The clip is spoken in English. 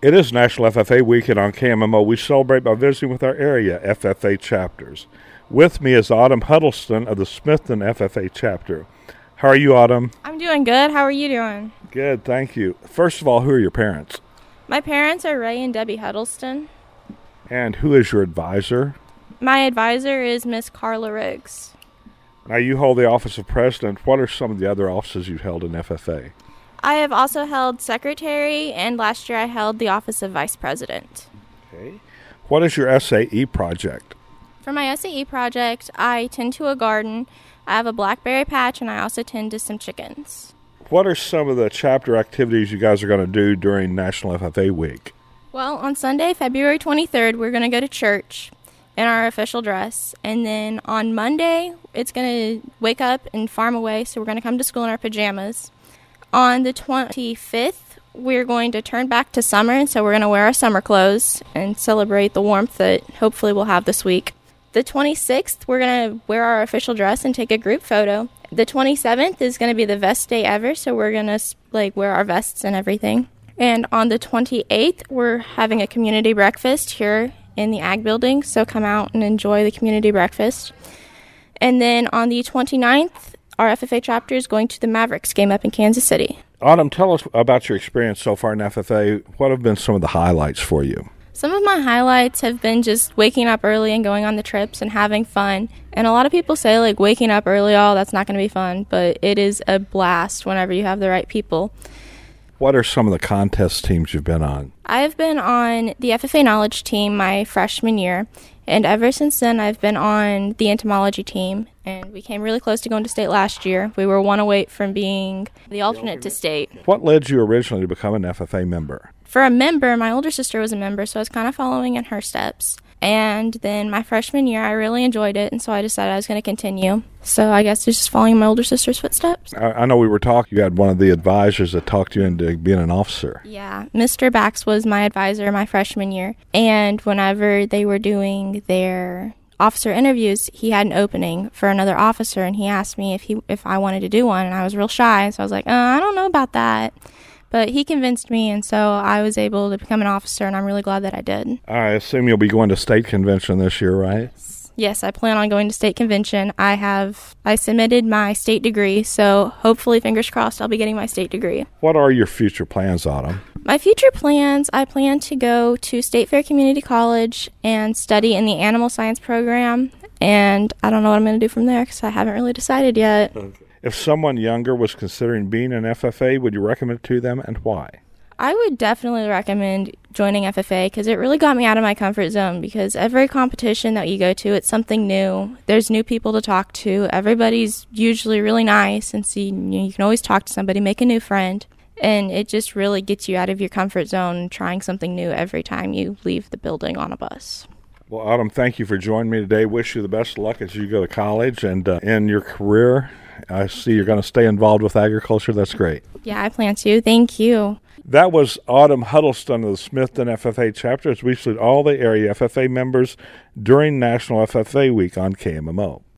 It is National FFA Week, and on KMMO we celebrate by visiting with our area FFA chapters. With me is Autumn Huddleston of the Smithton FFA chapter. How are you, Autumn? I'm doing good. How are you doing? Good, thank you. First of all, who are your parents? My parents are Ray and Debbie Huddleston. And who is your advisor? My advisor is Miss Carla Riggs. Now, you hold the office of president. What are some of the other offices you've held in FFA? I have also held secretary, and last year I held the office of vice president. Okay. What is your SAE project? For my SAE project, I tend to a garden, I have a blackberry patch, and I also tend to some chickens. What are some of the chapter activities you guys are going to do during National FFA Week? Well, on Sunday, February 23rd, we're going to go to church in our official dress. And then on Monday, it's going to wake up and farm away, so we're going to come to school in our pajamas. On the 25th, we're going to turn back to summer, and so we're going to wear our summer clothes and celebrate the warmth that hopefully we'll have this week. The 26th, we're going to wear our official dress and take a group photo. The 27th is going to be the best day ever, so we're going to wear our vests and everything. And on the 28th, we're having a community breakfast here in the Ag Building, so come out and enjoy the community breakfast. And then on the 29th, our FFA chapter is going to the Mavericks game up in Kansas City. Autumn, tell us about your experience so far in FFA. What have been some of the highlights for you? Some of my highlights have been just waking up early and going on the trips and having fun. And a lot of people say, waking up early, that's not going to be fun. But it is a blast whenever you have the right people. What are some of the contest teams you've been on? I have been on the FFA Knowledge team my freshman year. And ever since then, I've been on the entomology team. And we came really close to going to state last year. We were one away from being the alternate to state. What led you originally to become an FFA member? For a member, my older sister was a member, so I was kind of following in her steps. And then my freshman year, I really enjoyed it, and so I decided I was going to continue. So I guess it's just following my older sister's footsteps. I know we were talking, you had one of the advisors that talked you into being an officer. Yeah, Mr. Bax was my advisor my freshman year. And whenever they were doing their officer interviews, he had an opening for another officer, and he asked me if I wanted to do one, and I was real shy, so I was like, I don't know about that. But he convinced me, and so I was able to become an officer, and I'm really glad that I did. I assume you'll be going to state convention this year, right? Yes, I plan on going to state convention. I submitted my state degree, so hopefully, fingers crossed, I'll be getting my state degree. What are your future plans, Autumn? My future plans, I plan to go to State Fair Community College and study in the animal science program, and I don't know what I'm going to do from there because I haven't really decided yet. Okay. If someone younger was considering being an FFA, would you recommend it to them, and why? I would definitely recommend joining FFA because it really got me out of my comfort zone, because every competition that you go to, it's something new. There's new people to talk to. Everybody's usually really nice, and so you can always talk to somebody, make a new friend, and it just really gets you out of your comfort zone and trying something new every time you leave the building on a bus. Well, Autumn, thank you for joining me today. Wish you the best of luck as you go to college and in your career. I see you're going to stay involved with agriculture. That's great. Yeah, I plan to. Thank you. That was Autumn Huddleston of the Smithton FFA chapter as we salute all the area FFA members during National FFA Week on KMMO.